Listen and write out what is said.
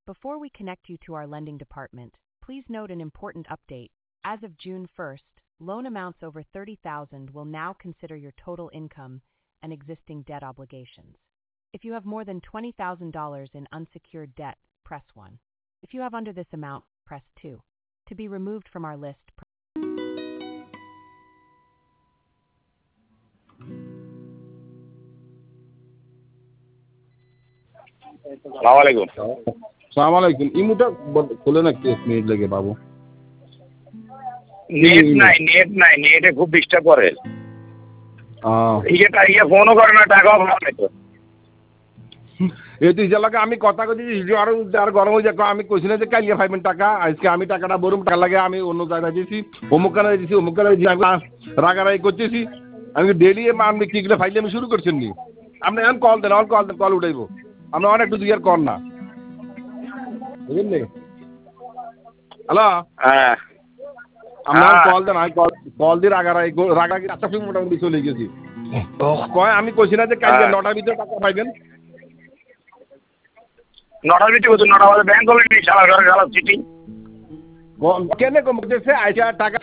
Before we connect you to our lending department, please note an important update. As of June 1st, loan amounts over $30,000 will now consider your total income and existing debt obligations. If you have more than $20,000 in unsecured debt, press 1. If you have under this amount, press 2. To be removed from our list, Assalamualaikum. সালামালাইকুম ইমুটা খুলে না কি 1 minute লাগে বাবু নেটে খুব disturb করে এই ফোনও করে না টাকাও ভালো নাই তো তুই লাগে আমি কথা কইছি আর গরম হয়ে যাক আমি কইছি না যে কালিয়া পাইবেন টাকা আজকে আমি টাকাটা বরুম টাকা লাগে আমি অন্য জায়গায় দিয়েছি অমুকখানে দিয়েছি রাগারাগি করতেছি আমি ডেলি আমি কিগুলো ফাইলে আমি শুরু করছেন নি আপনি এখন কল দেন কল উঠাইবো আমরা অনেক একটু দুই আর কর না বুঝলেন হ্যালো হ্যাঁ আমরা কল দেন আমি কল দিয়ে রাগারাগি আচ্ছা ফিল্ম মোটামুটি চলে গেছি আমি কইছি না যে কালকে 9টার ভিতরে টাকা পাইবেন 9টার ভিতরে 9টা বাজে ব্যাংক কলেজ চালা চিঠি কেন কম করতেছে আইসা টাকা